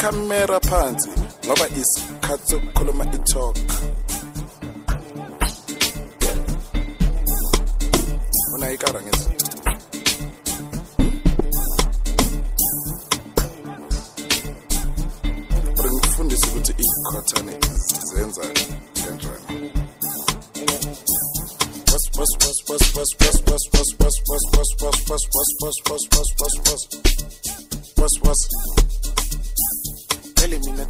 Camera phansi ngoba isikhathi sokukhuluma italk. Unayikara ngithi ngifundisa ukuthi ikhothane zenza kanjani. Was Tell me na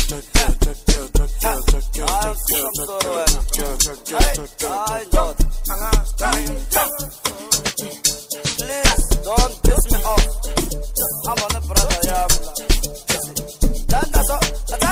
please don't piss me off. I'm on a brother, yeah. That's all.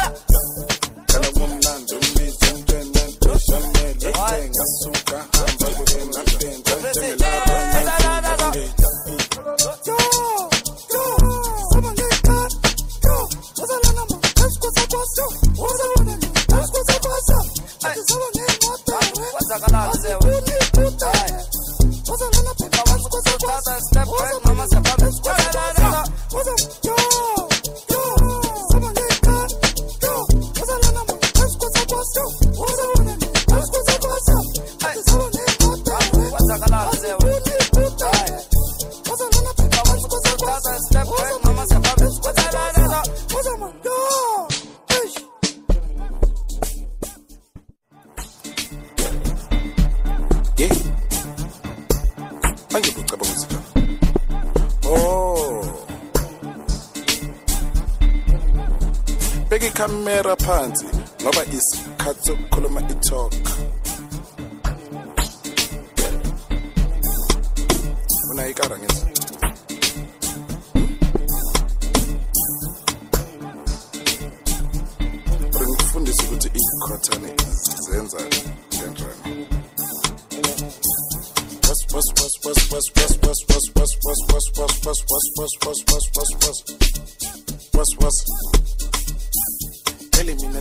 Camera phansi ngoba isikhathi sokukhuluma italk. Unayikara ngithi ngifundisa ukuthi ikhothane zenza kanjani. Was Tell me na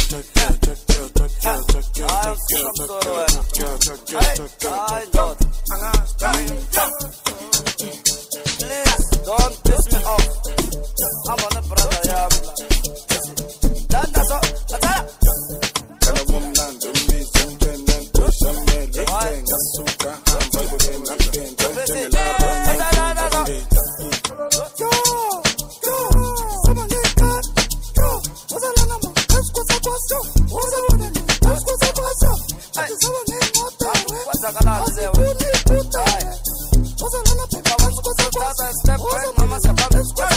please don't piss me off. I'm on a brother, yeah. That's all. Step back, mama, step back.